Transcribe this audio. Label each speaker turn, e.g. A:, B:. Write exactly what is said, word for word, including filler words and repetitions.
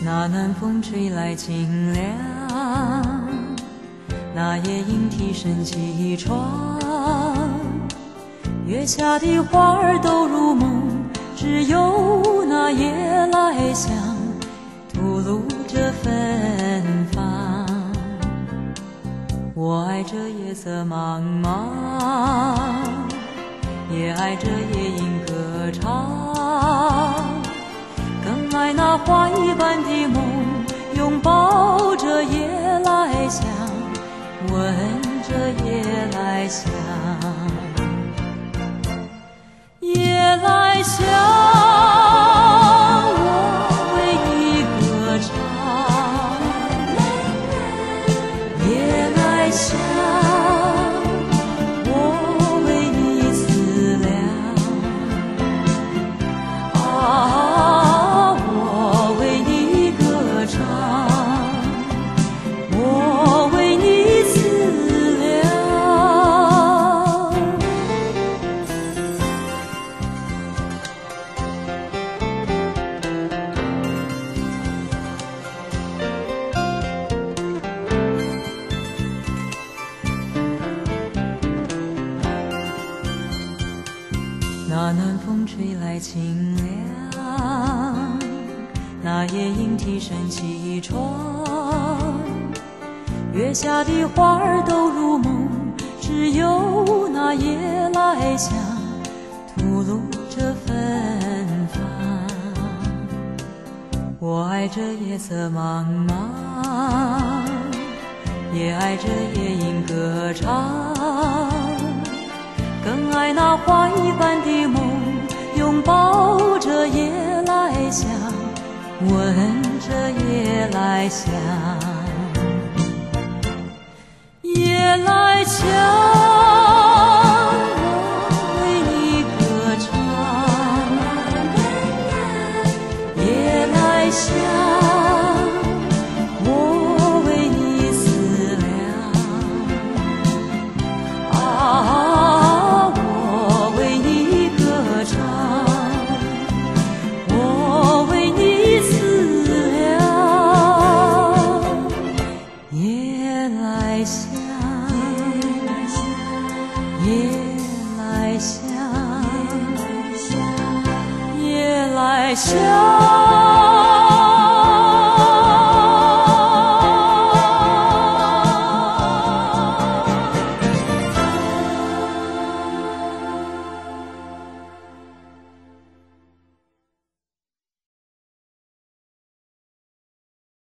A: 那南风吹来清凉，那夜莺啼声起床，月下的花儿都入梦，只有那夜来香吐露着芬芳。我爱这夜色茫茫，也爱这夜莺歌唱，更爱那花一般的梦，拥抱着夜来香，闻着夜来香。夜来香，我为你歌唱。夜来香，我为你思量。啊，我为你歌唱，我为你思量。那南风吹来清凉，那夜莺啼声起床，月下的花儿都入梦，只有那夜来香吐露着芬芳。我爱这夜色茫茫，也爱这夜莺歌唱，更爱那花一般的梦，拥抱着夜来香，闻着夜来香。夜来香，我为你歌唱。夜来香。